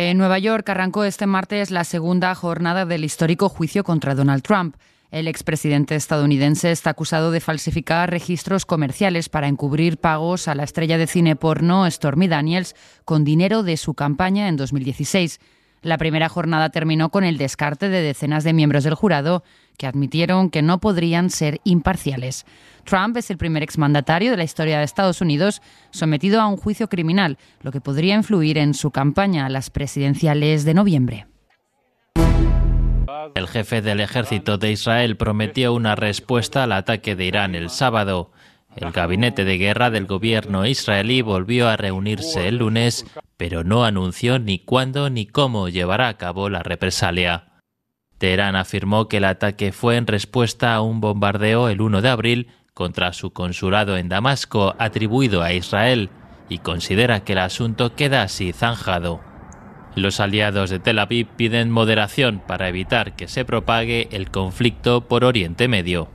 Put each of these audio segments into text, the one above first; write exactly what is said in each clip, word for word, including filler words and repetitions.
En Nueva York arrancó este martes la segunda jornada del histórico juicio contra Donald Trump. El expresidente estadounidense está acusado de falsificar registros comerciales para encubrir pagos a la estrella de cine porno Stormy Daniels con dinero de su campaña en dos mil dieciséis. La primera jornada terminó con el descarte de decenas de miembros del jurado que admitieron que no podrían ser imparciales. Trump es el primer exmandatario de la historia de Estados Unidos sometido a un juicio criminal, lo que podría influir en su campaña a las presidenciales de noviembre. El jefe del ejército de Israel prometió una respuesta al ataque de Irán el sábado. El gabinete de guerra del gobierno israelí volvió a reunirse el lunes, pero no anunció ni cuándo ni cómo llevará a cabo la represalia. Teherán afirmó que el ataque fue en respuesta a un bombardeo el uno de abril contra su consulado en Damasco atribuido a Israel y considera que el asunto queda así zanjado. Los aliados de Tel Aviv piden moderación para evitar que se propague el conflicto por Oriente Medio.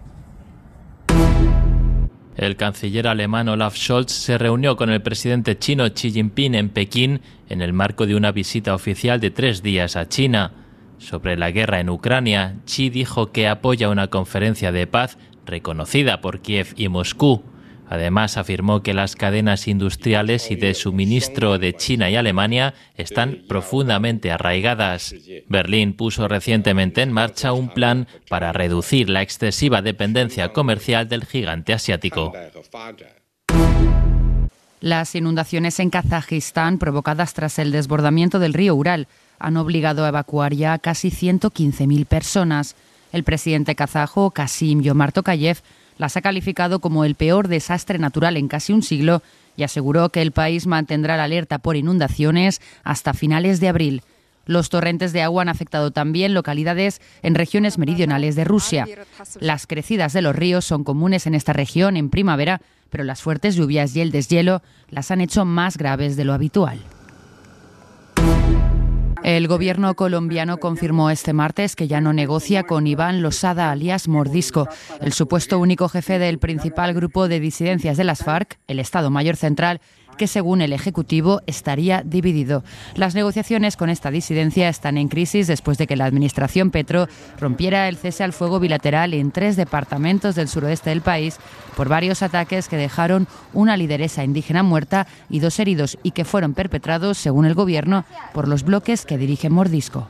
El canciller alemán Olaf Scholz se reunió con el presidente chino Xi Jinping en Pekín en el marco de una visita oficial de tres días a China. Sobre la guerra en Ucrania, Xi dijo que apoya una conferencia de paz reconocida por Kiev y Moscú. Además, afirmó que las cadenas industriales y de suministro de China y Alemania están profundamente arraigadas. Berlín puso recientemente en marcha un plan para reducir la excesiva dependencia comercial del gigante asiático. Las inundaciones en Kazajistán, provocadas tras el desbordamiento del río Ural, han obligado a evacuar ya a casi ciento quince mil personas. El presidente kazajo, Kassym-Jomart Tokayev, las ha calificado como el peor desastre natural en casi un siglo y aseguró que el país mantendrá la alerta por inundaciones hasta finales de abril. Los torrentes de agua han afectado también localidades en regiones meridionales de Rusia. Las crecidas de los ríos son comunes en esta región en primavera, pero las fuertes lluvias y el deshielo las han hecho más graves de lo habitual. El gobierno colombiano confirmó este martes que ya no negocia con Iván Losada, alias Mordisco, el supuesto único jefe del principal grupo de disidencias de las FARC, el Estado Mayor Central, que según el Ejecutivo estaría dividido. Las negociaciones con esta disidencia están en crisis después de que la administración Petro rompiera el cese al fuego bilateral en tres departamentos del suroeste del país por varios ataques que dejaron una lideresa indígena muerta y dos heridos y que fueron perpetrados, según el gobierno, por los bloques que dirige Mordisco.